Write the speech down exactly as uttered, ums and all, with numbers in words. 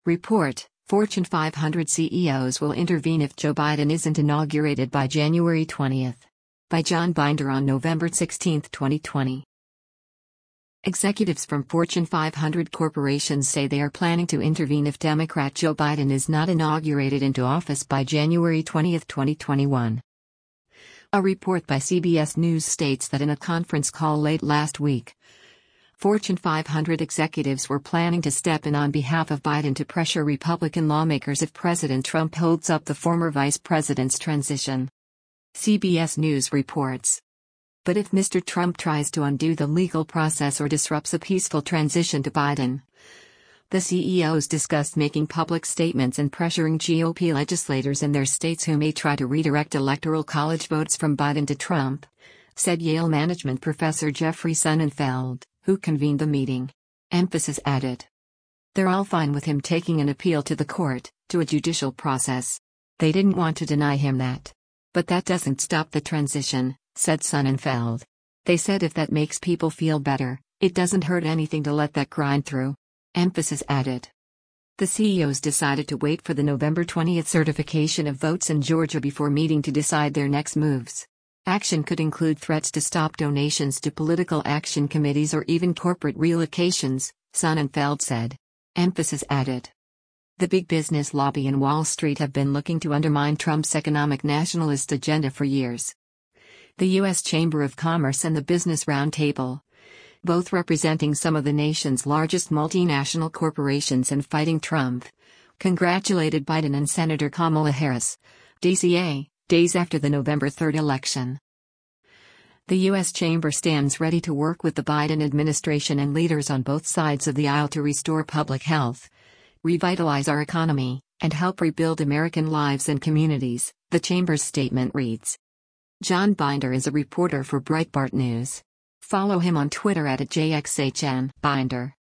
Report: Fortune five hundred C E Os will intervene if Joe Biden isn't inaugurated by January twentieth. By John Binder on November sixteenth, twenty twenty. Executives from Fortune five hundred corporations say they are planning to intervene if Democrat Joe Biden is not inaugurated into office by January twentieth, twenty twenty-one. A report by C B S News states that in a conference call late last week, Fortune five hundred executives were planning to step in on behalf of Biden to pressure Republican lawmakers if President Trump holds up the former vice president's transition. C B S News reports. But if Mister Trump tries to undo the legal process or disrupts a peaceful transition to Biden, the C E Os discussed making public statements and pressuring G O P legislators in their states who may try to redirect Electoral College votes from Biden to Trump, said Yale management professor Jeffrey Sonnenfeld, who convened the meeting. Emphasis added. They're all fine with him taking an appeal to the court, to a judicial process. They didn't want to deny him that. But that doesn't stop the transition, said Sonnenfeld. They said if that makes people feel better, it doesn't hurt anything to let that grind through. Emphasis added. The C E Os decided to wait for the November twentieth certification of votes in Georgia before meeting to decide their next moves. Action could include threats to stop donations to political action committees or even corporate relocations, Sonnenfeld said. Emphasis added. The big business lobby and Wall Street have been looking to undermine Trump's economic nationalist agenda for years. The U S Chamber of Commerce and the Business Roundtable, both representing some of the nation's largest multinational corporations and fighting Trump, congratulated Biden and Senator Kamala Harris, D C A, days after the November third election. The U S Chamber stands ready to work with the Biden administration and leaders on both sides of the aisle to restore public health, revitalize our economy, and help rebuild American lives and communities, the Chamber's statement reads. John Binder is a reporter for Breitbart News. Follow him on Twitter at J X H N Binder.